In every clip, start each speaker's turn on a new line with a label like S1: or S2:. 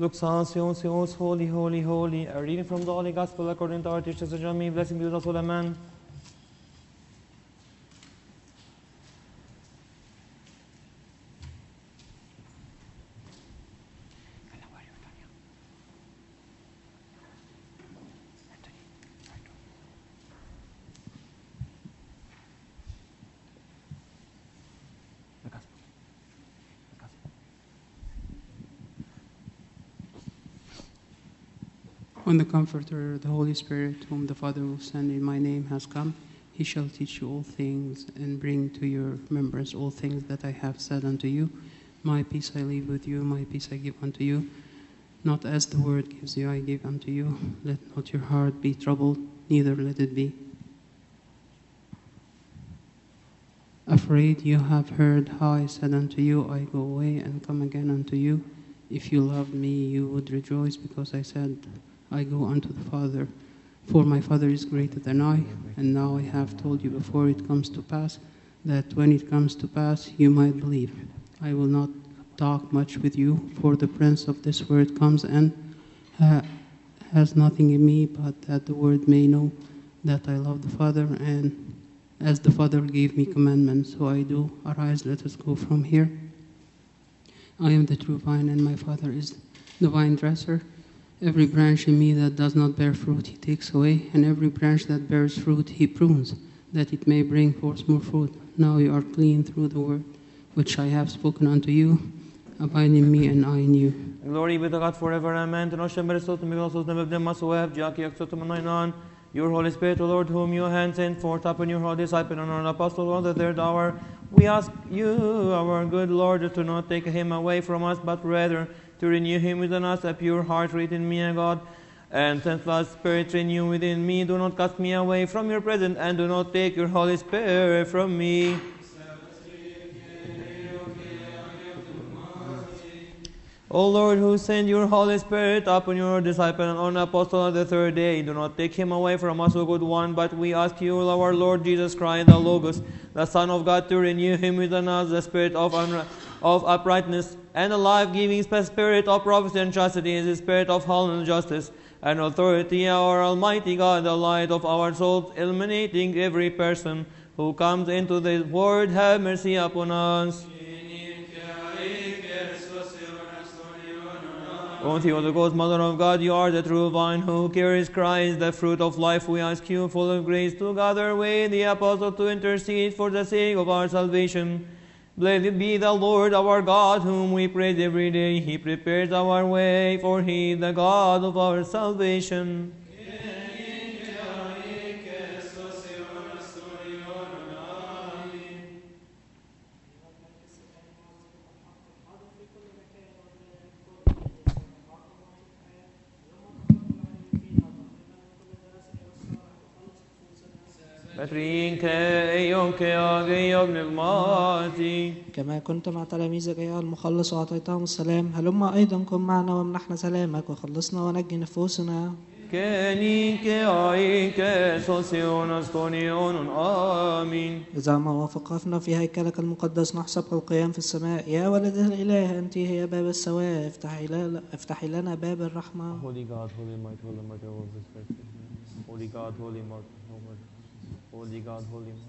S1: Luxancios, holy, holy, holy. A reading from the Holy Gospel according to our teacher St. John. May blessing be with us all, amen.
S2: When the Comforter, the Holy Spirit, whom the Father will send in my name, has come, he shall teach you all things and bring to your remembrance all things that I have said unto you. My peace I leave with you, my peace I give unto you. Not as the world gives you, I give unto you. Let not your heart be troubled, neither let it be afraid. You have heard how I said unto you, I go away and come again unto you. If you loved me, you would rejoice, because I said, I go unto the Father. For my Father is greater than I, and now I have told you before it comes to pass, that when it comes to pass, you might believe. I will not talk much with you, for the prince of this world comes and has nothing in me, but that the world may know that I love the Father, and as the Father gave me commandments, so I do. Arise, let us go from here. I am the true vine, and my Father is the vine dresser. Every branch in me that does not bear fruit, he takes away, and every branch that bears fruit, he prunes, that it may bring forth more fruit. Now you are clean through the word which I have spoken unto you. Abide in me, and I in you.
S1: Glory be to God forever, amen. To noszę beresotum i głosos nebebnem masoev, dziaki aksotum anoinan. Your Holy Spirit, O Lord, whom you hand sent forth upon your holy disciple and our apostle on the third hour, we ask you, our good Lord, to not take him away from us, but rather to renew him within us, a pure heart within me, O God. And since the Spirit renew within me, do not cast me away from your presence, and do not take your Holy Spirit from me. O Lord, who send your Holy Spirit upon your disciple and on apostle on the third day, do not take him away from us, O good one, but we ask you, our Lord Jesus Christ, the Logos, the Son of God, to renew him within us, the spirit of uprightness, and the life-giving spirit of prophecy and chastity, the spirit of holiness and justice, and authority, our Almighty God, the light of our souls, illuminating every person who comes into the world. Have mercy upon us. O Theotokos, the Ghost, Mother of God, you are the true vine who carries Christ, the fruit of life. We ask you, full of grace, to gather with the apostles to intercede for the sake of our salvation. Blessed be the Lord our God, whom we praise every day. He prepares our way, for he is the God of our salvation.
S3: كما كنت مع تلاميذك أيها المخلص وأعطيتهم السلام، هلما أيضا كن معنا وامنحنا سلامك وخلصنا ونجي نفوسنا.
S1: آمين.
S3: إذا ما وافقنا في هيكلك المقدس نحسب القيام في السماء، يا ولد الإله أنت هي باب السواء، افتحي لنا باب الرحمة.
S1: Holy God, holy might, holy might, holy God, holy might, holy God, holy might.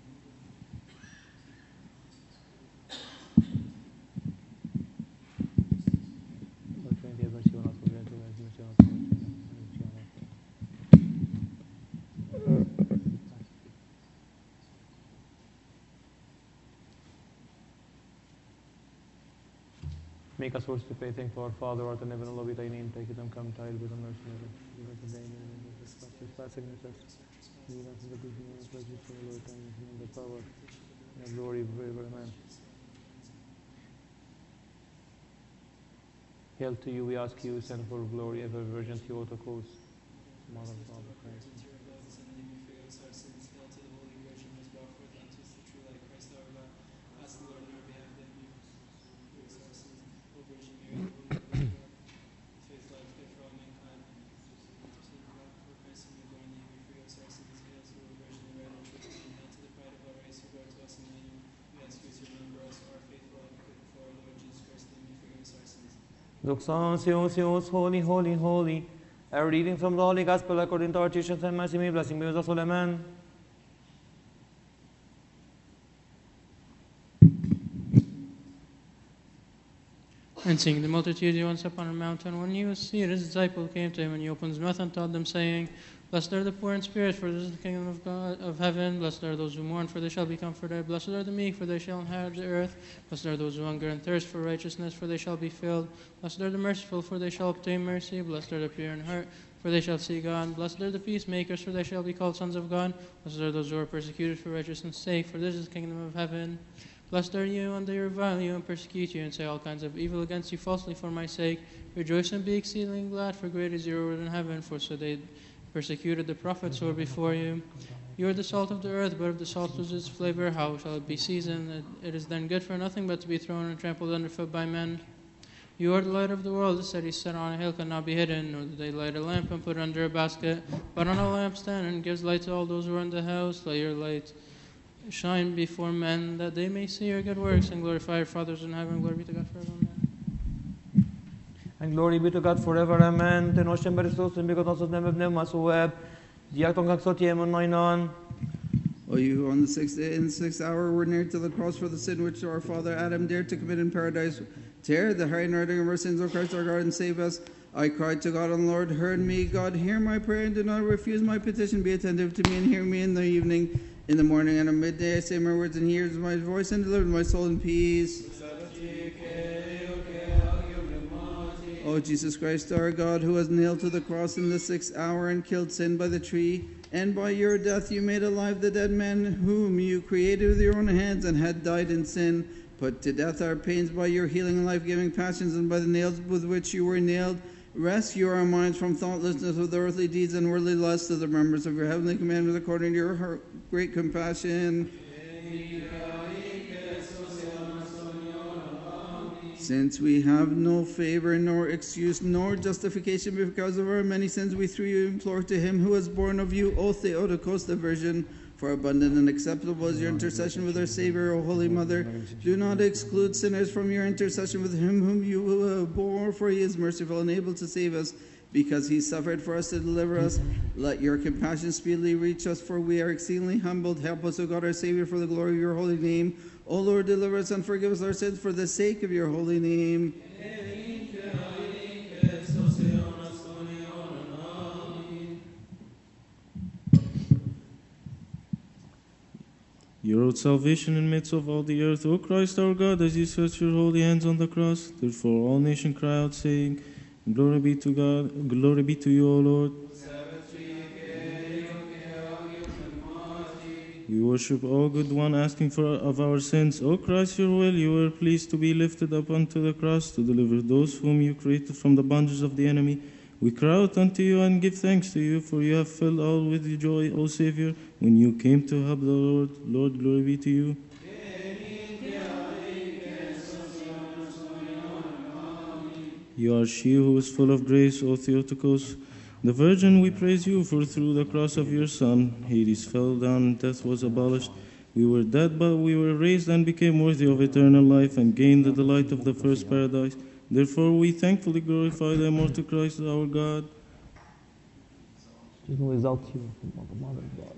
S1: Make us worthy to pay thanks to our Father, art in heaven, hallowed be thy name. Thy kingdom come, thy will be done on earth as it is in heaven. Give us today our daily bread, and forgive us lead us in the good and pleasure for the Lord, and the power and the glory forever. Amen. Hail to you, we ask you, send for glory, ever Virgin Theotokos, Mother of God, Christ. Doxansios, holy, holy, holy. A reading from the Holy Gospel according to our teaching and mercy, may blessing be with us all, amen.
S2: And seeing the multitude, he went up on a mountain. When he was seated, his disciple came to him, and he opened his mouth and taught them, saying, Blessed are the poor in spirit, for this is the kingdom of God of heaven. Blessed are those who mourn, for they shall be comforted. Blessed are the meek, for they shall inherit the earth. Blessed are those who hunger and thirst for righteousness, for they shall be filled. Blessed are the merciful, for they shall obtain mercy. Blessed are the pure in heart, for they shall see God. Blessed are the peacemakers, for they shall be called sons of God. Blessed are those who are persecuted for righteousness' sake, for this is the kingdom of heaven. Blessed are you when they revile you and persecute you and say all kinds of evil against you falsely for my sake. Rejoice and be exceedingly glad, for great is your reward in heaven, for so they persecuted the prophets who were before you. You are the salt of the earth, but if the salt loses its flavor, how shall it be seasoned? It is then good for nothing but to be thrown and trampled underfoot by men. You are the light of the world. The city set on a hill cannot be hidden, nor do they light a lamp and put it under a basket, but on a lampstand, and gives light to all those who are in the house. Let your light shine before men, that they may see your good works and glorify your fathers in heaven. Glory be to God forever. Amen.
S1: And glory be to God forever, amen. Ten ocean beristos and because also never pneumas web. Diakton kaksotiemon noinon.
S4: O you who on the sixth day and the 6th hour were near to the cross for the sin which our father Adam dared to commit in paradise, tear the high anointing of our sins, O Christ our God, and save us. I cried to God, and the Lord heard me. God, hear my prayer and do not refuse my petition. Be attentive to me and hear me in the evening. In the morning and at midday I say my words, and he hears my voice and delivers my soul in peace. O Jesus Christ, our God, who was nailed to the cross in the 6th hour and killed sin by the tree, and by your death you made alive the dead man whom you created with your own hands and had died in sin. Put to death our pains by your healing and life-giving passions, and by the nails with which you were nailed. Rescue our minds from thoughtlessness of the earthly deeds and worldly lusts to the remembrance of your heavenly commandments according to your great compassion. Since we have no favor, nor excuse, nor justification because of our many sins, we through you implore to him who was born of you, O Theotokos, the Virgin, for abundant and acceptable is your intercession with our Savior, O Holy Mother. Do not exclude sinners from your intercession with him whom you bore, for he is merciful and able to save us, because he suffered for us to deliver us. Let your compassion speedily reach us, for we are exceedingly humbled. Help us, O God, our Savior, for the glory of your holy name. O Lord, deliver us and forgive us our sins for the sake of your holy name.
S5: You wrought salvation in the midst of all the earth, O Christ our God, as you stretched your holy hands on the cross. Therefore all nations cry out, saying, Glory be to God, glory be to you, O Lord. We worship, O good one, asking for of our sins. O Christ, your will, you were pleased to be lifted up unto the cross to deliver those whom you created from the bondages of the enemy. We cry out unto you and give thanks to you, for you have filled all with joy, O Savior, when you came to help the Lord. Lord, glory be to you. You are she who is full of grace, O Theotokos. The Virgin, we praise you, for through the cross of your Son, Hades fell down and death was abolished. We were dead, but we were raised and became worthy of eternal life and gained the delight of the first paradise. Therefore, we thankfully glorify the immortal Christ, our God.
S1: Who exalts you, the Mother of God.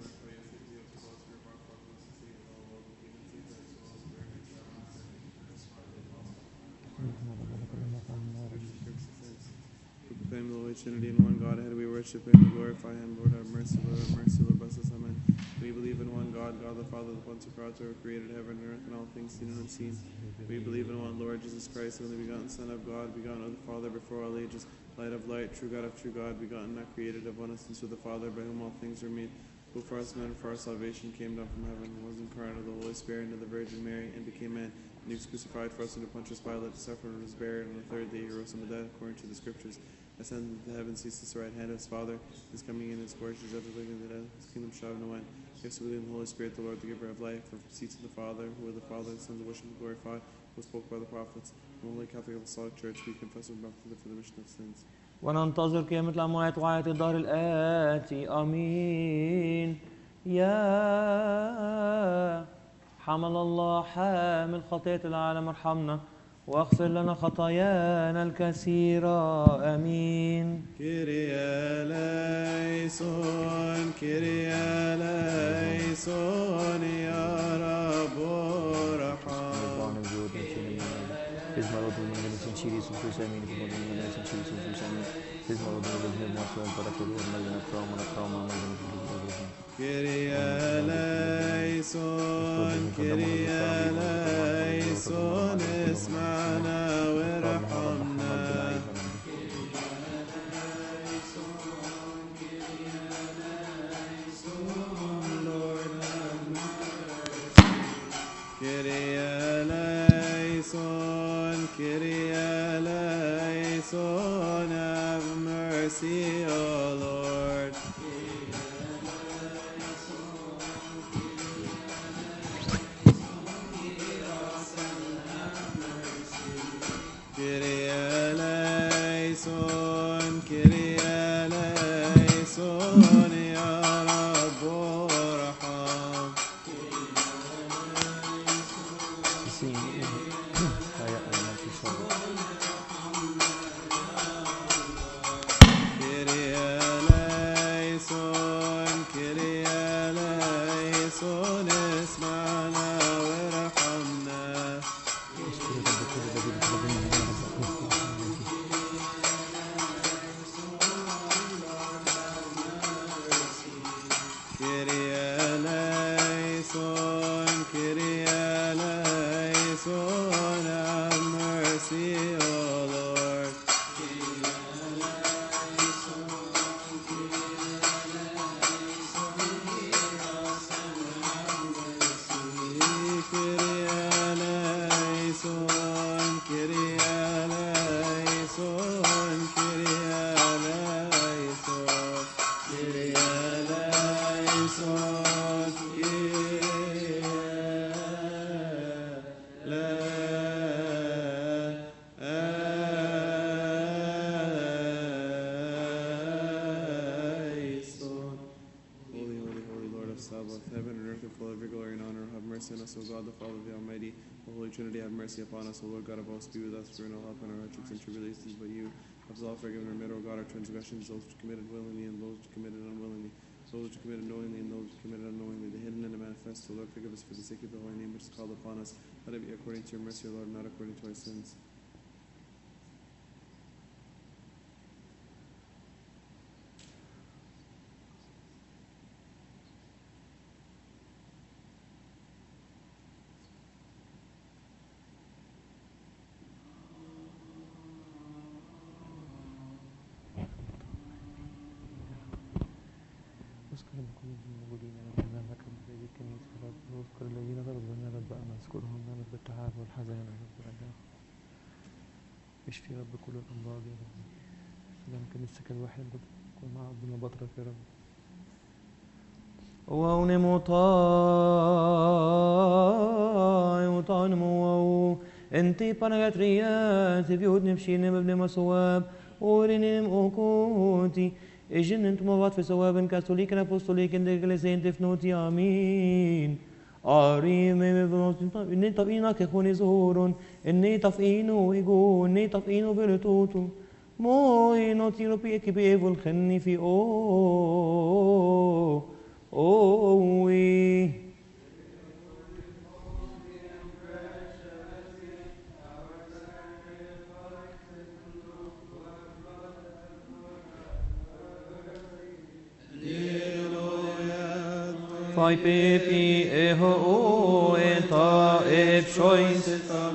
S4: We proclaim the Holy Trinity in one Godhead. We worship him, we glorify him. Lord, have mercy, Lord, have mercy, Lord, bless us, amen. We believe in one God, God the Father, the Pantocrator, who created heaven and earth and all things seen and unseen. We believe in one Lord Jesus Christ, the only begotten Son of God, begotten of the Father before all ages, light of light, true God of true God, begotten, not created, of one essence with the Father, by whom all things were made, who for us men and for our salvation came down from heaven, was incarnate of the Holy Spirit and of the Virgin Mary, and became man, and he was crucified for us under Pontius Pilate, suffered and was buried, and on the third day he rose from the dead, according to the Scriptures. Ascended into heaven, seats at the right hand of his Father, is coming in his glory to judge the living and the dead. His kingdom shall have no end. Yes, we believe in the Holy Spirit, the Lord, the giver of life, for seats of the Father, who are the Father, the Son, the worship and glorified, who spoke by the prophets. In the Holy Catholic Apostolic Church, we confess our baptism for the remission of sins.
S1: وننتظر قيامة الأموات وحياة الدار الآتي آمين. يا حمل الله حامل خطية العالم ارحمنا واغفر لنا خطايانا الكثيرة. آمين.
S4: كيريا ليسون كيريا ليسون يا رب ارحم. كيريا ليسون كيريا ليسون اسمعنا وارحمنا. كيريا ليسون كيريا ليسون have mercy, O Lord. Kyrie eleison, Kyrie eleison, Ya Rabbi Raham. Kyrie eleison, Kyrie eleison, اسمعنا وارحمنا. Kyrie eleison, Kyrie eleison, have mercy, O Lord. Kyrie eleison, Kyrie eleison, Kyrie eleison, Kyrie eleison, Holy, holy, holy Lord of Sabaoth, heaven and earth are full of your glory and honor. Have mercy on us, O God, the Father, the Almighty. O Holy Trinity, have mercy upon us. O Lord God of hosts, be with us. For no help in our hardships and tribulations, but you have all forgiven and remitted, O God, our transgressions, those which committed willingly and those which committed unwillingly, those which committed knowingly and those which committed unknowingly, the hidden and the manifest. O Lord, forgive us for the sake of the holy name which is called upon us. Let it be according to your mercy, O Lord, not according to our sins.
S1: اذكر بكل الموجودين امامك في الكنيسه يا رب، واذكر الذين غضبوا لنا رب ان نذكرهم لنا بالتعب والحزن يا رب العالم. اشفي يا رب كل الامراض يا رب. سلام كنيستك الواحد كن مع عبدنا بطرك يا رب. وونموطاي انتي بانغاتريات بيوتني بشيني ببني مسواب ورينيم اوكوتي اجن انتم موات في سواب كاثوليك apostolic in the ecclesia تفنوتي امين. اريم اني طفينا كخوني زهور اني طفينو ايغو اني طفينو برتوتو موي نوتيرو بيكي بيفول خني في اوي. Fai pepi eho eta epshois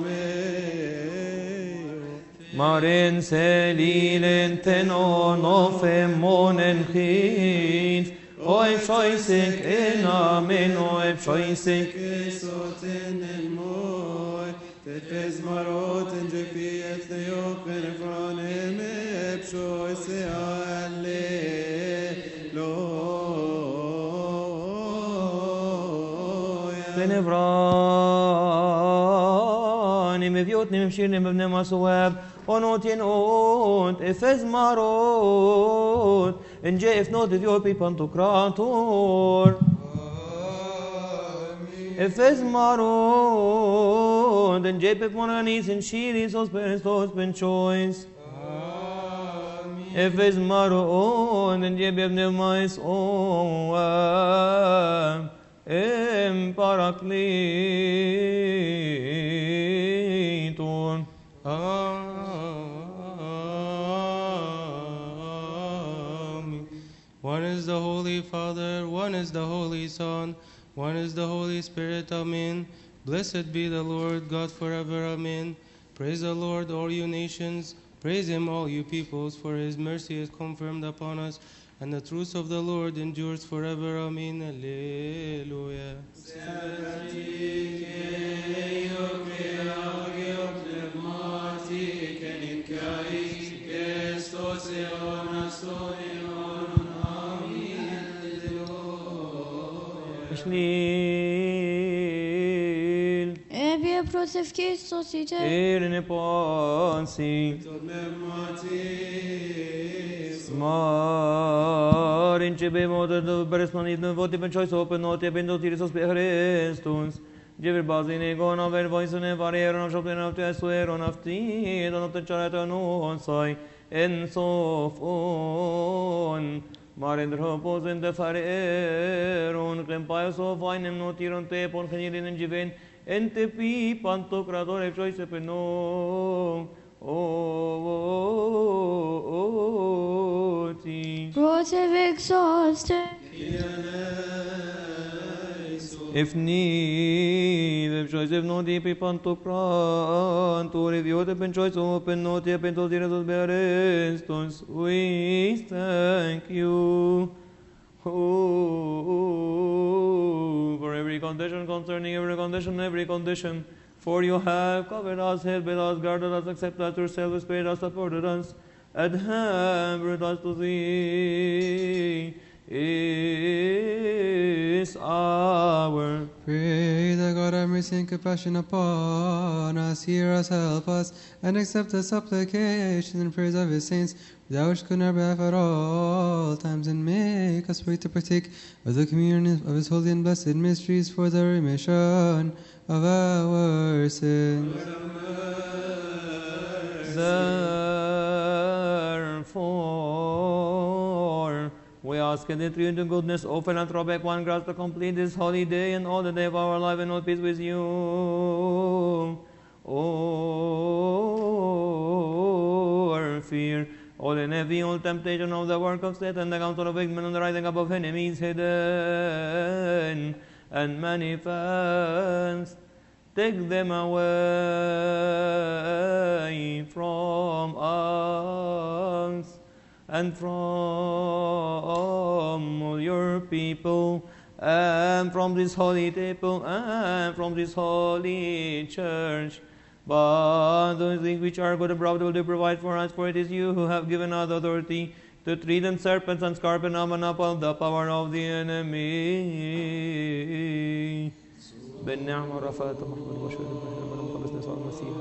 S1: Maren selilen tenon ofemonen chif O epshoisik enamen o epshoisik
S4: Esoten el moi, tefes marot en jefiet theopen efranem epshoise
S1: بنفراني مبيوتني مبشيرني مبني مسواب ونوتين اوت افز ماروت ان جي اف نوت ديو بي بانتوكراتور Efes maron, den jepet monanis in shiris os perestos ben choice. Efes maron, den jepet pneumais oam, parakleton.
S6: Amen. One is the Holy Father, one is the Holy Son, one is the Holy Spirit. Amen. Blessed be the Lord God forever. Amen. Praise the Lord, all you nations. Praise him, all you peoples, for his mercy is confirmed upon us, and the truth of the Lord endures forever. Amen. Alleluia.
S1: Shlil,
S7: Ebbe prosef Kristus i te.
S1: erine ponsi, smar in cebe moder do beresmanit no voti ben choice open not ben do tirisos be Christus. Jever bazine gona ver voisene varieron of shopen of te sueron of ti don te charata no sai en sof on Maren dropos in de fareron krempaios of einem notiron te pon genirin in jiven en te pi pantocrador e choice peno ti.
S7: Prosef exhauste.
S1: If need, if choice if no deep pantocran, to review the pen choice open not yet pen to the results bearestos. We thank you. For every condition concerning every condition, for you have covered us, helped us, guarded us, accepted us yourself, spared us, supported us, and have brought us to thee. Is our
S6: Pray that God have mercy and compassion upon us, hear us, help us, and accept the supplication and prayers of his saints, without which could never have at all times, and make us worthy to partake of the communion of his holy and blessed mysteries for the remission of our sins.
S1: Therefore, we ask in the true goodness of philanthropic one grace to complete this holy day and all the day of our life and all peace with you. Our fear, all and heavy, all temptation of the work of Satan, the counsel of ignorance and the rising up of enemies hidden and manifest. Take them away from us and from all your people, and from this holy temple, and from this holy church. But those things which are good and profitable to provide for us, for it is you who have given us authority to tread on serpents and scorpions and upon the power of the enemy. بالنعمة والرفاة محمد وشهد المهدى المقدس نسوع المسيح.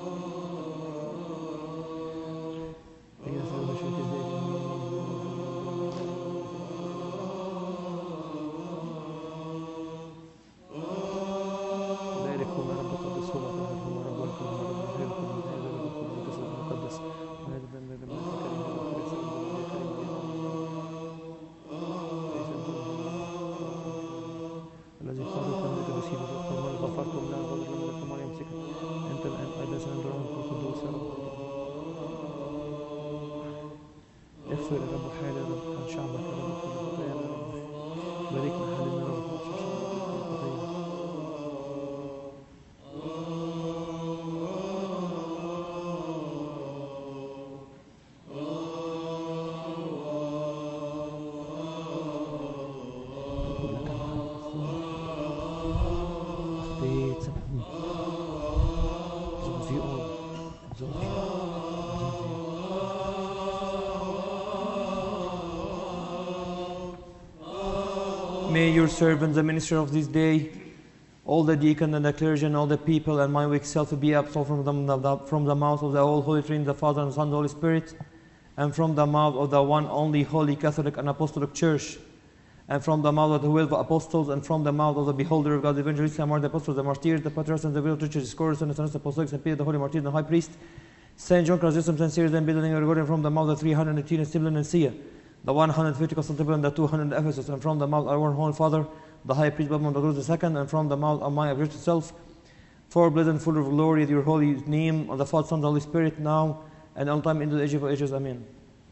S1: May your servants, the minister of this day, all the deacon and the clergy and all the people and my weak self be absolved from the mouth of the all Holy Trinity, the Father and the Son and the Holy Spirit, and from the mouth of the one only Holy Catholic and Apostolic Church, and from the mouth of the 12 apostles, and from the mouth of the beholder of God, the evangelist, and the apostles, the martyrs, the patriarchs, and the real churches, Scourus, and the apostles, and Peter, the holy martyr, and the high priest, Saint John Chrysostom, Saint Cyril, and Peter, and Gregorian, from the mouth of the 318, Stephen and Sia, the 150 Constantinople, and the 200 Ephesus, and from the mouth of our holy father, the high priest Babylon the II, and from the mouth of my abject self, for blessed and full of glory, your holy name, of the Father, Son, and the Holy Spirit, now and all time into the age of ages. Amen.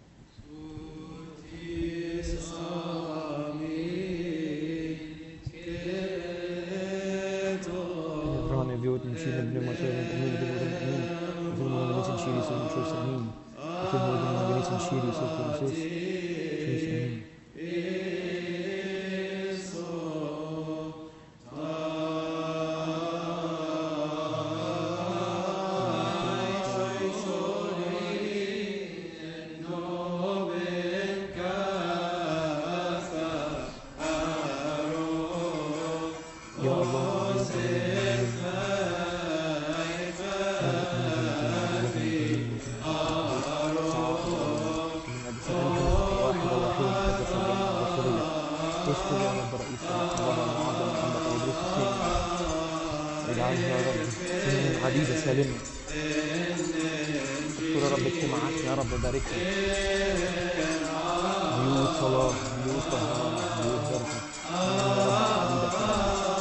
S1: عديدة سالمة اذكر يا رب اجتماعاتنا يا رب باركها بيوت صلاة بيوت طهارة بيوت بركة يا رب عديدة سالمة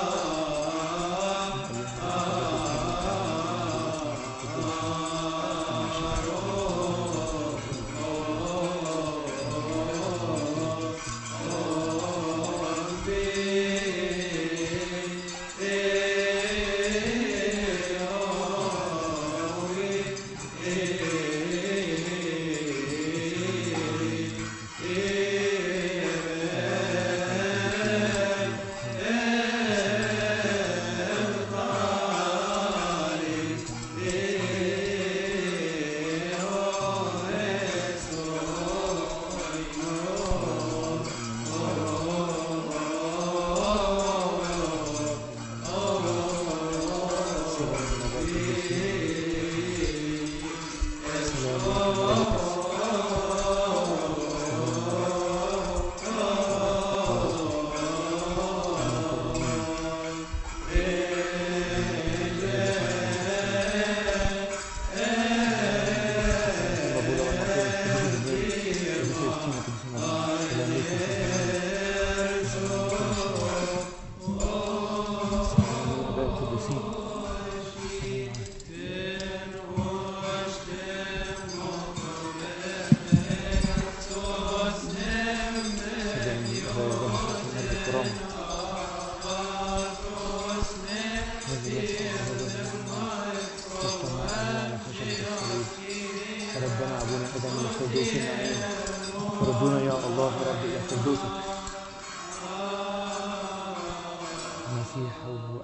S1: ربنا أبونا إذا من الفردوس النعيم فردونا يا الله رب إلى فردوسك المسيح